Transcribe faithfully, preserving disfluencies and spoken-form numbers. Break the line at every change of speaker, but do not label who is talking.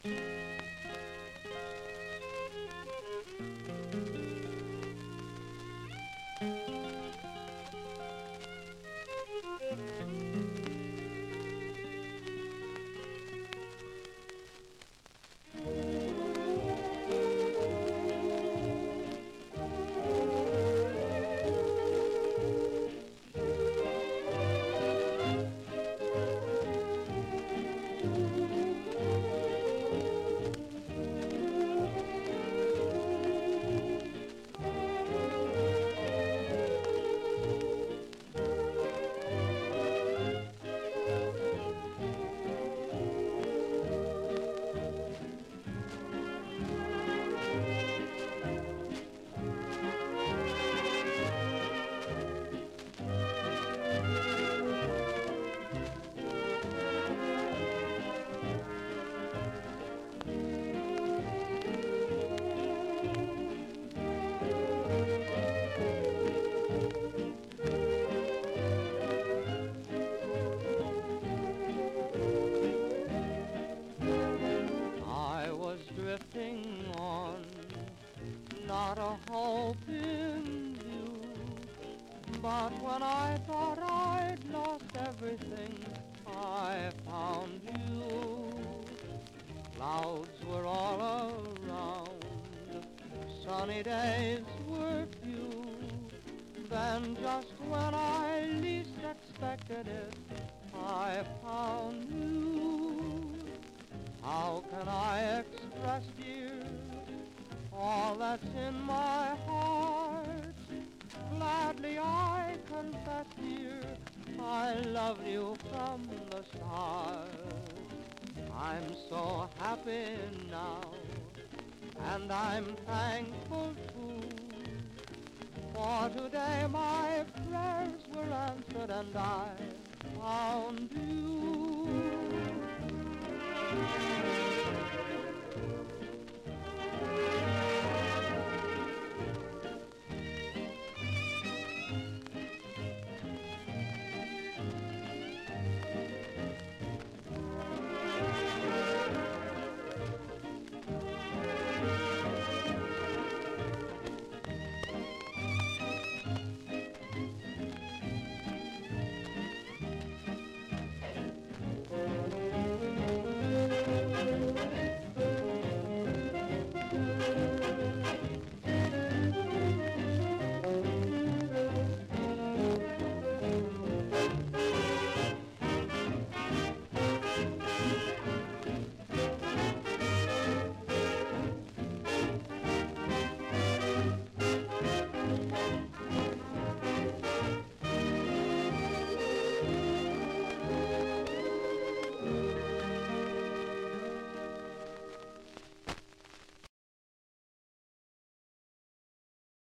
I was drifting on, not a hope in view, but when I thought I'd lost everything, I found you. Clouds were all around, sunny days were few, then just when I least expected it, I found you. How can I express, dear, all that's in my heart? Gladly I confess, dear, I loved you from the start. I'm so happy now, and I'm thankful too, for today my prayers were answered and I found you.